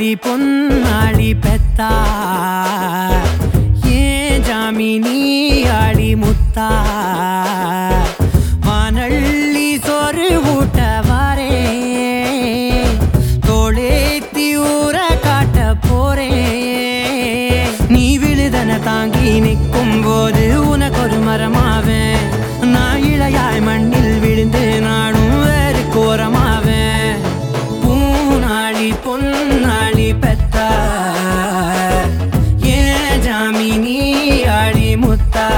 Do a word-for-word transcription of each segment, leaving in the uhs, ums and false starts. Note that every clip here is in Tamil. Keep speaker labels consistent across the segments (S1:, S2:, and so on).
S1: பூனாளி பொன்னாளி பெத்தா ஏன் ஜாமினி ஆளி முத்தா வானள்ளி சோறு ஊட்ட வாரே தோளேத்தி ஊற காட்ட போரே நீ விழுதன தாங்கி நிற்கும் போது உனக்கு ஒரு மரமாவேன் நான் இளையாய் மண்ணில் விழுந்து நானும் வேறு கோரமாவேன் பூனாளி பொன்னாளி பெத்தா ஏன் ஜாமினி ஆளி முத்தா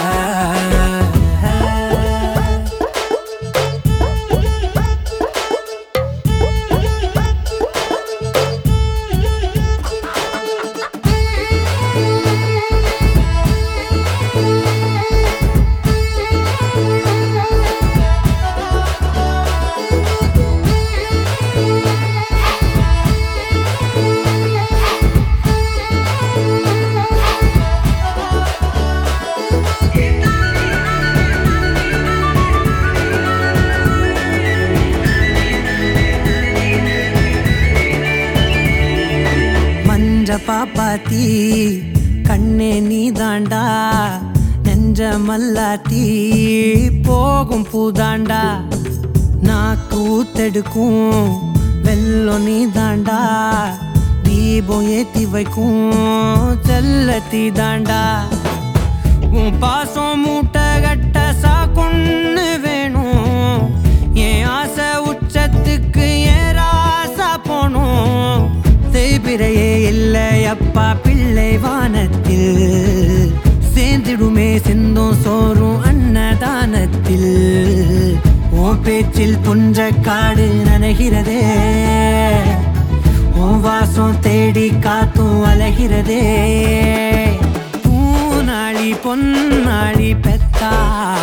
S1: பாப்பாத்தி கண்ணே நீ தாண்டா நெஞ்ச மல்லாத்தி போகும் பூதாண்டா நாக்கு ஊத்தெடுக்கும் வெள்ளம் நீ தாண்டா தீபம் ஏத்தி வைக்கும் செல்லத்தி தாண்டா உன் பாசம் மூட்டை கட்ட சாக்குன்னு வேணும் என் ஆசை உச்சத்துக்கு ஏன் ராசா போனும் பிறையே இல்லை அப்பா பிள்ளை வானத்தில் சேர்ந்திடுமே சிந்தும் சோறும் அன்னதானத்தில் உன் பேச்சில் புஞ்ச காடு நனைகிறதே உன் வாசம் தேடி காத்தும் அலைகிறதே பூனாளி பொன்னாளி பெத்தா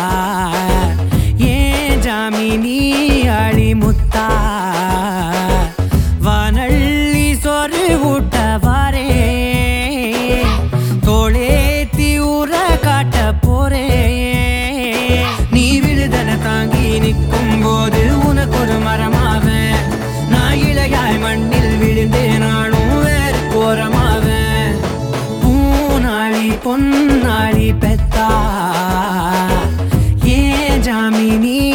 S1: ஏன் ஜாமினி ஆளி முத்தா வானள்ளி சோறு ஊட்ட வாரே தோளேத்தி ஊற காட்ட போரே நீ விழுதன தாங்கி நிற்கும் போது உனக்கு ஒரு மரமாவேன் நான் இளையாய் மண்ணில் விழுந்து நானும் வேறு கோரமாவேன் பூனாளி பொன்னாளி பெத்தா ஏன் ஜாமினி